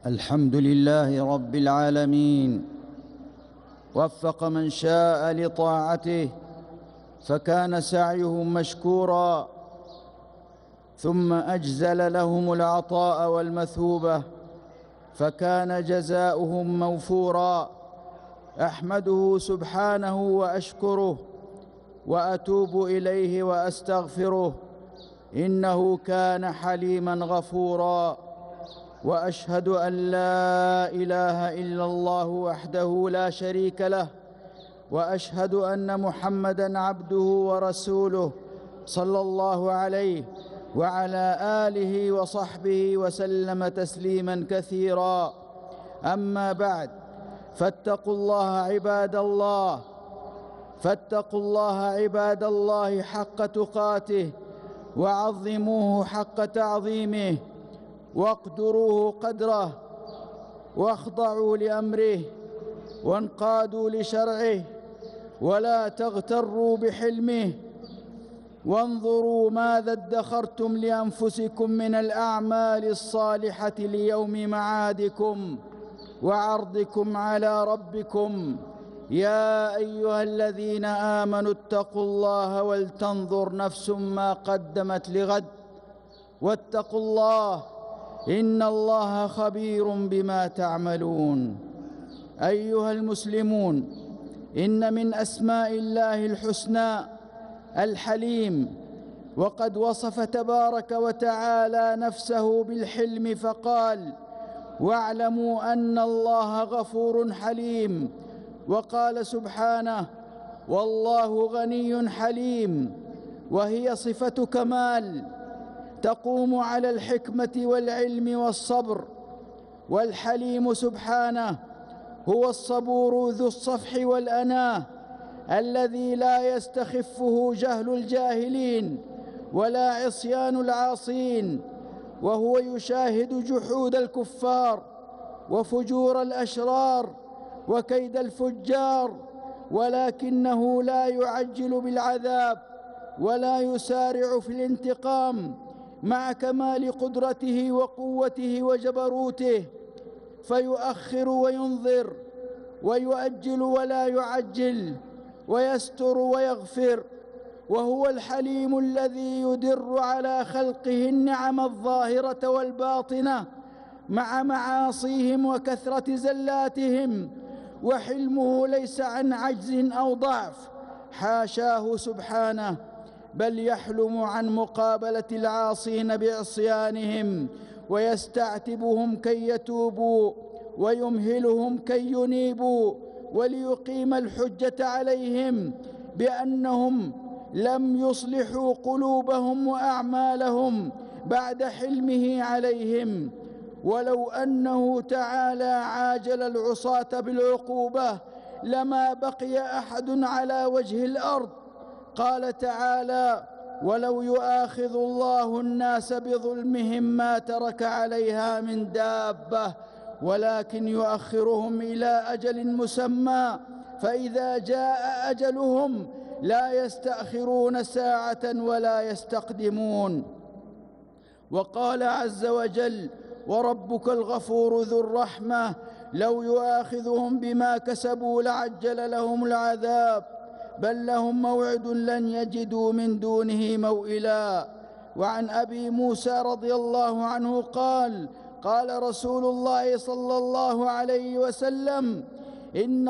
الحمد لله رب العالمين، وفق من شاء لطاعته فكان سعيهم مشكورا، ثم أجزل لهم العطاء والمثوبة فكان جزاؤهم موفورا. أحمده سبحانه وأشكره وأتوب إليه وأستغفره، إنه كان حليما غفورا. وأشهد أن لا إله إلا الله وحده لا شريك له، وأشهد أن محمدًا عبده ورسوله صلى الله عليه وعلى آله وصحبه وسلم تسليماً كثيراً. أما بعد، فاتقوا الله عباد الله حق تقاته، وعظموه حق تعظيمه، واقدروه قدره، واخضعوا لأمره، وانقادوا لشرعه، ولا تغتروا بحلمه. وانظروا ماذا ادخرتم لأنفسكم من الأعمال الصالحة ليوم معادكم وعرضكم على ربكم. يا أيها الذين آمنوا اتقوا الله ولتنظر نفس ما قدمت لغد، واتقوا الله إن الله خبير بما تعملون. أيها المسلمون، إن من أسماء الله الحسنى الحليم، وقد وصف تبارك وتعالى نفسه بالحلم فقال: واعلموا أن الله غفور حليم. وقال سبحانه: والله غني حليم، وهي صفة كمال تقوم على الحكمة والعلم والصبر. والحليم سبحانه هو الصبور ذو الصفح والأناة، الذي لا يستخفه جهل الجاهلين ولا عصيان العاصين، وهو يشاهد جحود الكفار وفجور الأشرار وكيد الفجار، ولكنه لا يعجل بالعذاب ولا يسارع في الانتقام، مع كمال قدرته وقوته وجبروته، فيؤخر وينظر، ويؤجل ولا يعجل، ويستر ويغفر. وهو الحليم الذي يدر على خلقه النعم الظاهرة والباطنة مع معاصيهم وكثرة زلاتهم، وحلمه ليس عن عجز أو ضعف، حاشاه سبحانه، بل يحلم عن مقابلة العاصين بعصيانهم، ويستعتبهم كي يتوبوا، ويمهلهم كي ينيبوا، وليقيم الحجة عليهم بأنهم لم يصلحوا قلوبهم وأعمالهم بعد حلمه عليهم. ولو أنه تعالى عاجل العصاة بالعقوبة لما بقي أحد على وجه الأرض. قال تعالى: ولو يؤاخذ الله الناس بظلمهم ما ترك عليها من دابة، ولكن يؤخرهم إلى أجل مسمى، فإذا جاء أجلهم لا يستأخرون ساعة ولا يستقدمون. وقال عز وجل: وربك الغفور ذو الرحمة لو يؤاخذهم بما كسبوا لعجل لهم العذاب، بل لهم موعد لن يجدوا من دونه موئلا. وعن أبي موسى رضي الله عنه قال: قال رسول الله صلى الله عليه وسلم: إن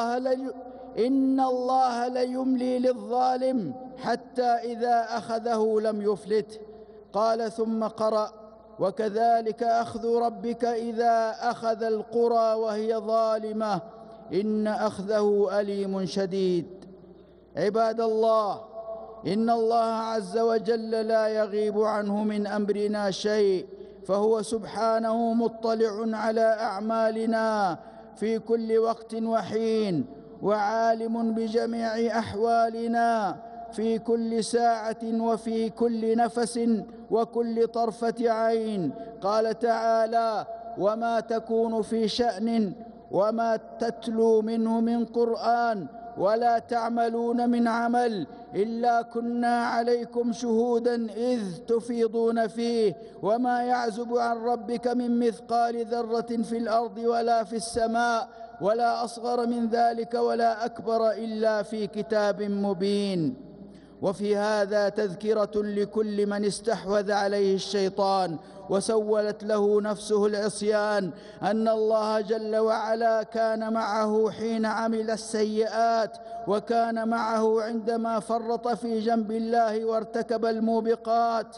الله ليملي للظالم حتى إذا أخذه لم يفلته. قال ثم قرأ: وكذلك أخذ ربك إذا أخذ القرى وهي ظالمة إن أخذه أليم شديد. عباد الله، إن الله عز وجل لا يغيب عنه من أمرنا شيء، فهو سبحانه مطلع على أعمالنا في كل وقت وحين، وعالم بجميع أحوالنا في كل ساعة وفي كل نفس وكل طرفة عين. قال تعالى: وما تكون في شأن وما تتلو منه من قرآن ولا تعملون من عمل إلا كنا عليكم شهودا إذ تفيضون فيه وما يعزب عن ربك من مثقال ذرة في الأرض ولا في السماء ولا أصغر من ذلك ولا أكبر إلا في كتاب مبين. وفي هذا تذكرة لكل من استحوذ عليه الشيطان وسولت له نفسه العصيان أن الله جل وعلا كان معه حين عمل السيئات، وكان معه عندما فرط في جنب الله وارتكب الموبقات.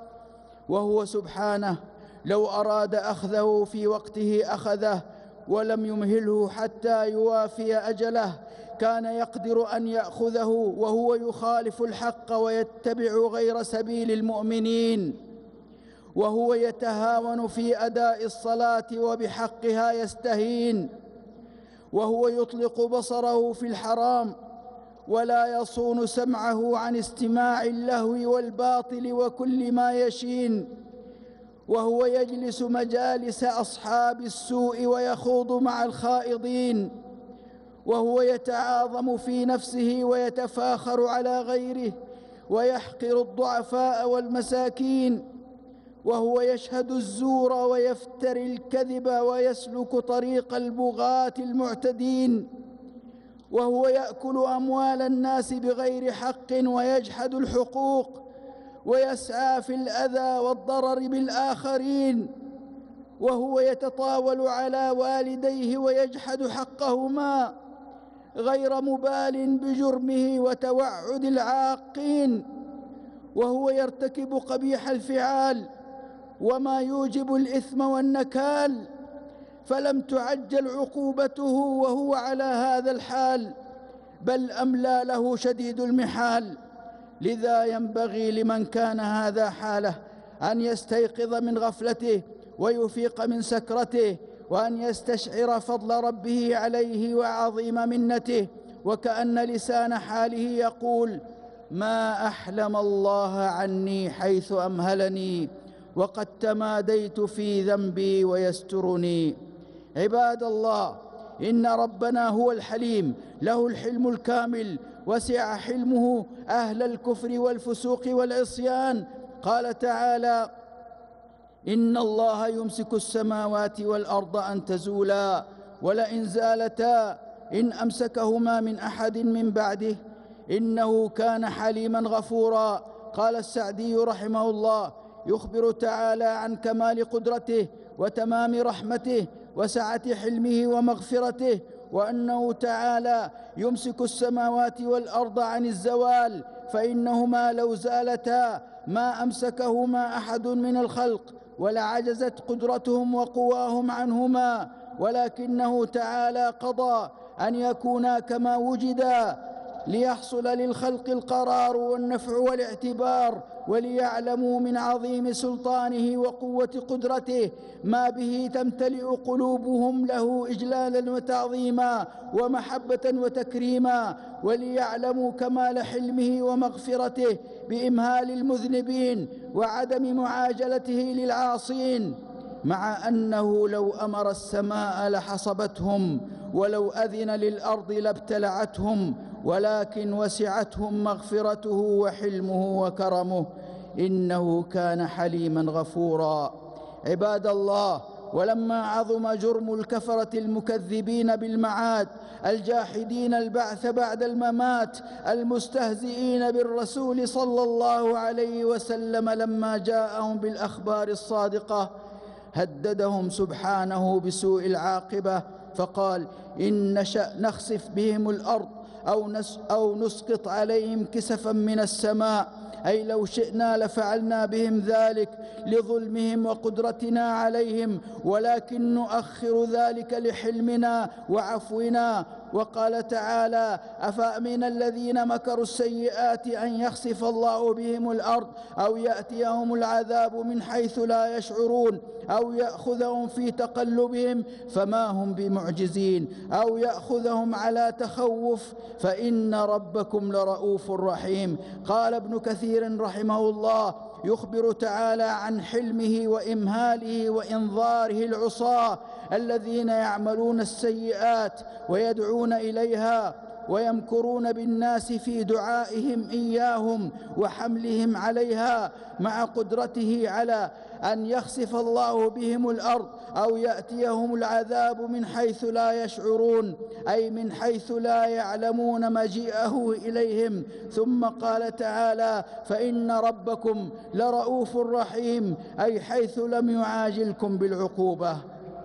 وهو سبحانه لو أراد أخذه في وقته أخذه ولم يمهله حتى يوافي أجله. كان يقدر أن يأخذه وهو يخالف الحق ويتبع غير سبيل المؤمنين، وهو يتهاون في أداء الصلاة وبحقها يستهين، وهو يطلق بصره في الحرام ولا يصون سمعه عن استماع اللهو والباطل وكل ما يشين، وهو يجلس مجالس أصحاب السوء ويخوض مع الخائضين، وهو يتعاظم في نفسه ويتفاخر على غيره ويحقر الضعفاء والمساكين، وهو يشهد الزور ويفتري الكذب ويسلك طريق البغاة المعتدين، وهو يأكل أموال الناس بغير حق ويجحد الحقوق ويسعى في الأذى والضرر بالآخرين، وهو يتطاول على والديه ويجحد حقهما غير مبال بجرمه وتوعد العاقين، وهو يرتكب قبيح الفعال وما يوجب الإثم والنكال، فلم تعجل عقوبته وهو على هذا الحال، بل أملى له شديد المحال. لذا ينبغي لمن كان هذا حاله أن يستيقظ من غفلته ويفيق من سكرته، وأن يستشعر فضل ربه عليه وعظيم منته، وكأن لسان حاله يقول: ما أحلم الله عني حيث أمهلني، وقد تماديت في ذنبي ويسترني. عباد الله، إن ربنا هو الحليم، له الحلم الكامل، وسع حلمه أهل الكفر والفسوق والعصيان. قال تعالى: إن الله يمسك السماوات والأرض أن تزولا ولئن زالتا إن أمسكهما من أحد من بعده إنه كان حليما غفورا. قال السعدي رحمه الله: يخبر تعالى عن كمال قدرته وتمام رحمته وسعة حلمه ومغفرته، وأنه تعالى يمسك السماوات والأرض عن الزوال، فإنهما لو زالتا ما أمسكهما أحد من الخلق ولعجزت قدرتهم وقواهم عنهما، ولكنه تعالى قضى أن يكونا كما وجدا ليحصل للخلق القرار والنفع والاعتبار، وليعلموا من عظيم سلطانه وقوة قدرته ما به تمتلئ قلوبهم له إجلالا وتعظيما ومحبة وتكريما، وليعلموا كمال حلمه ومغفرته بإمهال المذنبين وعدم معاجلته للعاصين، مع أنه لو أمر السماء لحصبتهم ولو أذن للأرض لابتلعتهم، ولكن وسعتهم مغفرته وحلمه وكرمه، إنه كان حليما غفورا. عباد الله، ولما عظم جرم الكفرة المكذبين بالمعاد الجاحدين البعث بعد الممات المستهزئين بالرسول صلى الله عليه وسلم لما جاءهم بالأخبار الصادقة، هددهم سبحانه بسوء العاقبة فقال: إن نشأ نخسف بهم الأرض أو نسقط عليهم كسفا من السماء، أي لو شئنا لفعلنا بهم ذلك لظلمهم وقدرتنا عليهم، ولكن نؤخر ذلك لحلمنا وعفونا. وقال تعالى: أفأمن الذين مكروا السيئات أن يخسف الله بهم الأرض أو يأتيهم العذاب من حيث لا يشعرون أو يأخذهم في تقلبهم فما هم بمعجزين أو يأخذهم على تخوف فإن ربكم لرؤوف رحيم. قال ابن كثير رحمه الله: يخبر تعالى عن حلمه وإمهاله وإنظاره العصاة الذين يعملون السيئات ويدعون إليها ويمكرون بالناس في دعائهم إياهم وحملهم عليها، مع قدرته على أن يخسف الله بهم الأرض أو يأتيهم العذاب من حيث لا يشعرون، أي من حيث لا يعلمون مجيئه إليهم. ثم قال تعالى: فإن ربكم لرؤوف رحيم، أي حيث لم يعاجلكم بالعقوبة.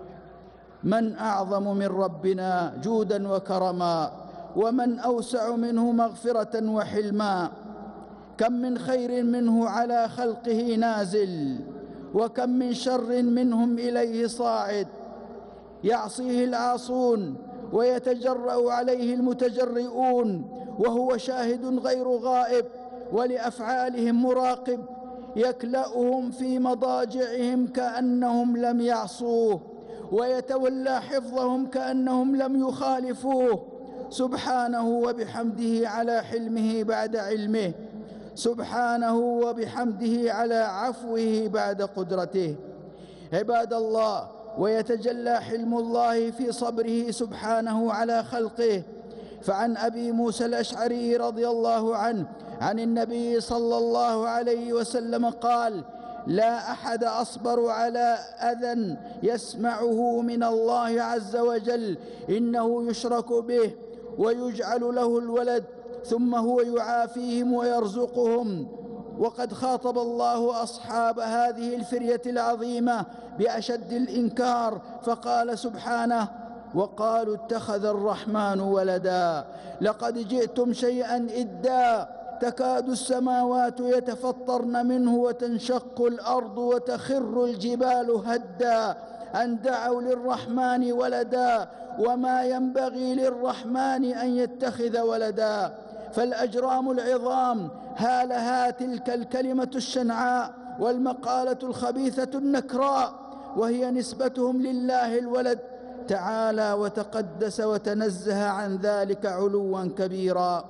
من أعظم من ربنا جودا وكرما، ومن أوسع منه مغفرة وحلما؟ كم من خير منه على خلقه نازل، وكم من شر منهم إليه صاعد. يعصيه العاصون ويتجرأ عليه المتجرئون، وهو شاهد غير غائب، ولأفعالهم مراقب، يكلأهم في مضاجعهم كأنهم لم يعصوه، ويتولى حفظهم كأنهم لم يخالفوه، سبحانه وبحمده على حلمه بعد علمه، سبحانه وبحمده على عفوه بعد قدرته. عباد الله، ويتجلى حلم الله في صبره سبحانه على خلقه. فعن أبي موسى الأشعري رضي الله عنه عن النبي صلى الله عليه وسلم قال: لا أحد أصبر على أذى يسمعه من الله عز وجل، إنه يشرك به ويجعل له الولد، ثم هو يعافيهم ويرزقهم. وقد خاطب الله أصحاب هذه الفرية العظيمة بأشد الإنكار، فقال سبحانه: وقالوا اتخذ الرحمن ولدا، لقد جئتم شيئا إدا، تكاد السماوات يتفطرن منه وتنشق الأرض وتخر الجبال هدا، أن دعوا للرحمن ولدا، وما ينبغي للرحمن أن يتخذ ولدا. فالأجرام العظام هالها تلك الكلمة الشنعاء والمقالة الخبيثة النكراء، وهي نسبتهم لله الولد تعالى وتقدس وتنزه عن ذلك علوا كبيرا.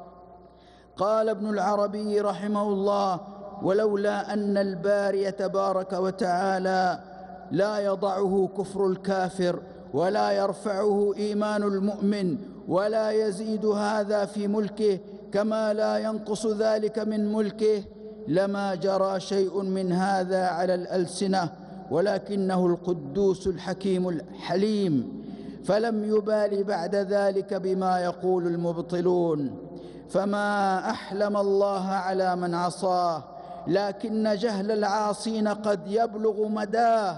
قال ابن العربي رحمه الله: ولولا أن الباري تبارك وتعالى لا يضعه كفر الكافر ولا يرفعه إيمان المؤمن، ولا يزيد هذا في ملكه كما لا ينقص ذلك من ملكه، لما جرى شيء من هذا على الألسنة، ولكنه القدوس الحكيم الحليم، فلم يبال بعد ذلك بما يقول المبطلون. فما أحلم الله على من عصاه، لكن جهل العاصين قد يبلغ مداه.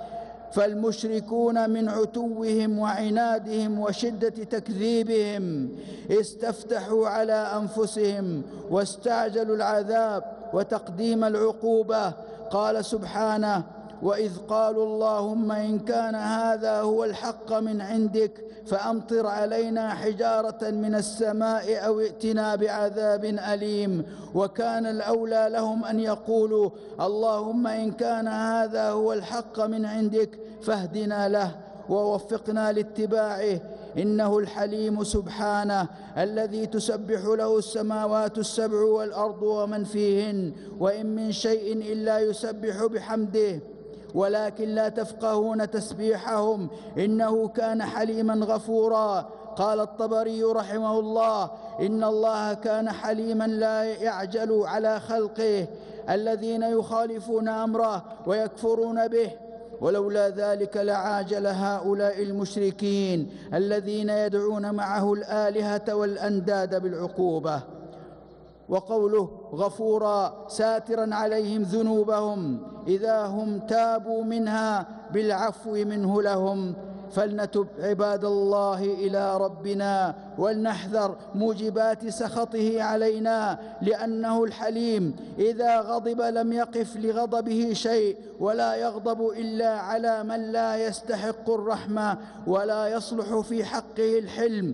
فالمشركون من عتوهم وعنادهم وشدة تكذيبهم استفتحوا على أنفسهم واستعجلوا العذاب وتقديم العقوبة. قال سبحانه: وإذ قالوا اللهم إن كان هذا هو الحق من عندك فأمطر علينا حجارة من السماء أو ائتنا بعذاب أليم. وكان الأولى لهم أن يقولوا اللهم إن كان هذا هو الحق من عندك فاهدنا له ووفقنا لاتباعه، إنه الحليم سبحانه الذي تسبح له السماوات السبع والأرض ومن فيهن، وإن من شيء إلا يسبح بحمده ولكن لا تفقهون تسبيحهم، إنه كان حليما غفورا. قال الطبري رحمه الله: إن الله كان حليما لا يعجل على خلقه الذين يخالفون أمره ويكفرون به، ولولا ذلك لعاجل هؤلاء المشركين الذين يدعون معه الآلهة والأنداد بالعقوبة. وقوله غفورا ساترا عليهم ذنوبهم إذا هم تابوا منها بالعفو منه لهم. فلنتب عباد الله إلى ربنا ولنحذر موجبات سخطه علينا، لأنه الحليم إذا غضب لم يقف لغضبه شيء، ولا يغضب إلا على من لا يستحق الرحمة ولا يصلح في حقه الحلم،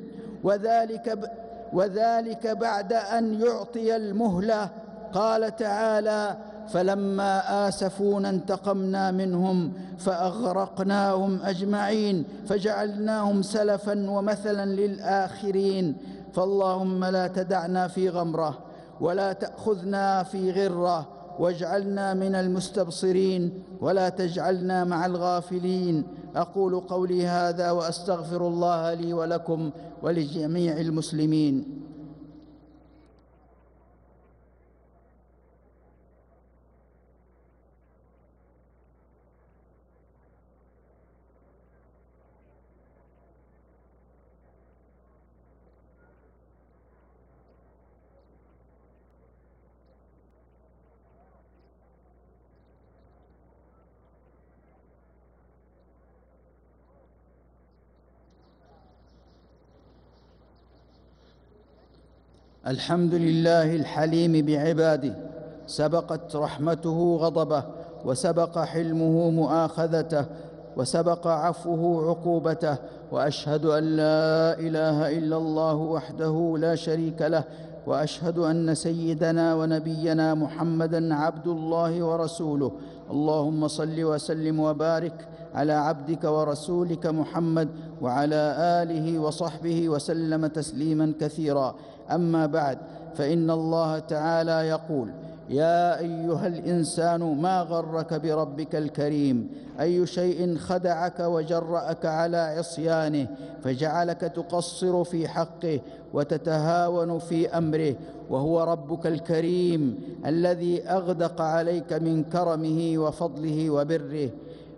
وذلك بعد أن يعطي المهلة. قال تعالى: فلما آسفونا انتقمنا منهم فأغرقناهم أجمعين فجعلناهم سلفا ومثلا للآخرين. فاللهم لا تدعنا في غمرة ولا تأخذنا في غرة واجعلنا من المستبصرين ولا تجعلنا مع الغافلين. أقول قولي هذا وأستغفر الله لي ولكم ولجميع المسلمين. الحمد لله الحليم بعباده، سبقت رحمته غضبه، وسبق حلمه مؤاخذته، وسبق عفوه عقوبته، وأشهد أن لا إله إلا الله وحده لا شريك له، وأشهد أن سيدنا ونبينا محمدًا عبد الله ورسوله. اللهم صل وسلم وبارك على عبدك ورسولك محمد وعلى آله وصحبه وسلم تسليماً كثيراً. أما بعد، فإن الله تعالى يقول: يا أيها الإنسان ما غرك بربك الكريم؟ أي شيء خدعك وجرأك على عصيانه فجعلك تقصر في حقه وتتهاون في أمره، وهو ربك الكريم الذي أغدق عليك من كرمه وفضله وبره.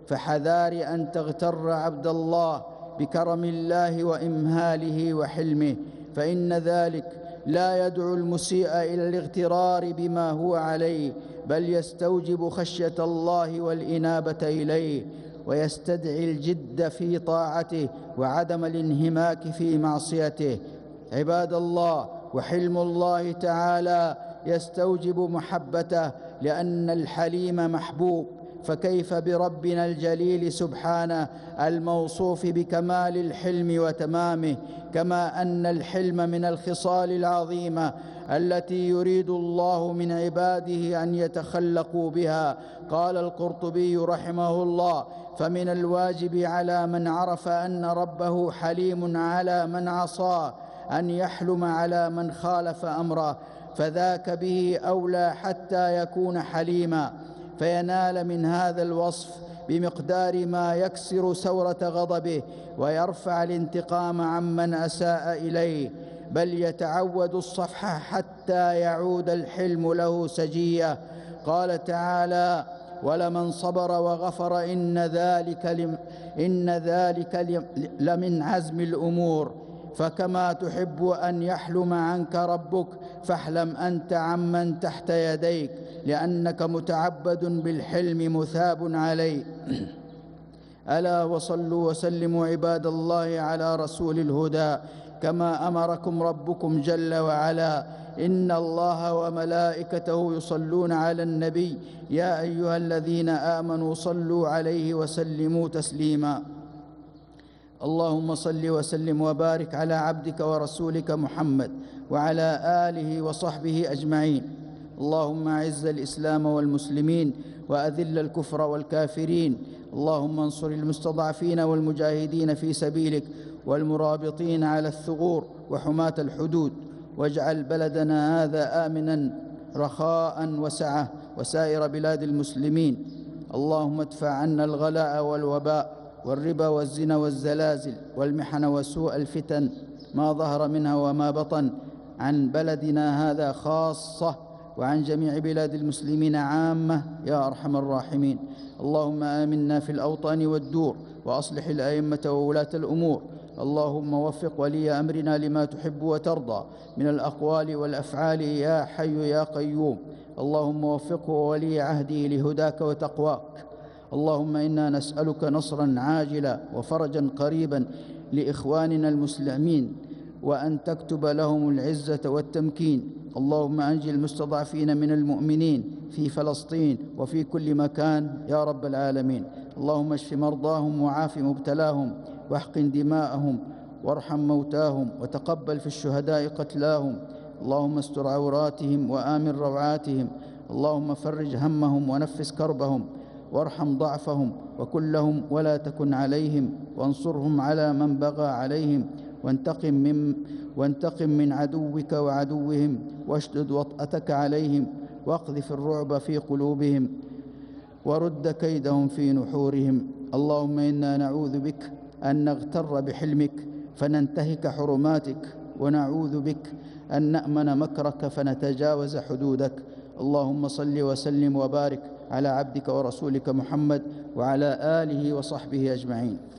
فحذار أن تغتر عبد الله بكرم الله وإمهاله وحلمه، فإن ذلك لا يدعو المسيء إلى الاغترار بما هو عليه، بل يستوجب خشية الله والإنابة إليه، ويستدعي الجد في طاعته وعدم الانهماك في معصيته. عباد الله، وحلم الله تعالى يستوجب محبته، لأن الحليم محبوب، فكيف بربنا الجليل سبحانه الموصوف بكمال الحلم وتمامه، كما أن الحلم من الخصال العظيمة التي يريد الله من عباده أن يتخلقوا بها. قال القرطبي رحمه الله: فمن الواجب على من عرف أن ربه حليم على من عصاه أن يحلم على من خالف أمره، فذاك به أولى حتى يكون حليما، فينال من هذا الوصف بمقدار ما يكسر سورة غضبه ويرفع الانتقام عمن أساء إليه، بل يتعود الصفح حتى يعود الحلم له سجية. قال تعالى: ولمن صبر وغفر إن ذلك لمن عزم الأمور. فكما تحب أن يحلم عنك ربك فاحلم أنت عمن تحت يديك، لأنك متعبد بالحلم مثاب عليه. ألا وصلوا وسلموا عباد الله على رسول الهدى، كما أمركم ربكم جل وعلا: إن الله وملائكته يصلون على النبي يا أيها الذين آمنوا صلوا عليه وسلموا تسليما. اللهم صل وسلم وبارك على عبدك ورسولك محمد وعلى آله وصحبه أجمعين. اللهم أعز الإسلام والمسلمين وأذل الكفر والكافرين. اللهم انصر المستضعفين والمجاهدين في سبيلك والمرابطين على الثغور وحماة الحدود، واجعل بلدنا هذا آمنا رخاء وسعة وسائر بلاد المسلمين. اللهم ادفع عنا الغلاء والوباء والربا والزنا والزلازل والمحن وسوء الفتن ما ظهر منها وما بطن عن بلدنا هذا خاصة، وعن جميع بلاد المسلمين عامة يا أرحم الراحمين. اللهم آمنا في الأوطان والدور، وأصلح الأئمة وولاة الأمور. اللهم وفق ولي أمرنا لما تحب وترضى من الأقوال والأفعال يا حي يا قيوم. اللهم وفقه وولي عهده لهداك وتقواك. اللهم إنا نسألك نصرا عاجلا وفرجا قريبا لإخواننا المسلمين، وأن تكتب لهم العزة والتمكين. اللهم أنجِ المستضعفين من المؤمنين في فلسطين وفي كل مكان يا رب العالمين. اللهم اشف مرضاهم وعاف مبتلاهم واحقن دماءهم وارحم موتاهم وتقبل في الشهداء قتلاهم. اللهم استر عوراتهم وآمن روعاتهم. اللهم فرج همهم ونفس كربهم وارحم ضعفهم وكلهم ولا تكن عليهم، وانصرهم على من بغى عليهم، وانتقم من عدوك وعدوهم، واشدد وطأتك عليهم، واقذف الرعب في قلوبهم ورد كيدهم في نحورهم. اللهم إنا نعوذ بك أن نغتر بحلمك فننتهك حرماتك، ونعوذ بك أن نأمن مكرك فنتجاوز حدودك. اللهم صل وسلم وبارك على عبدك ورسولك محمد وعلى آله وصحبه أجمعين.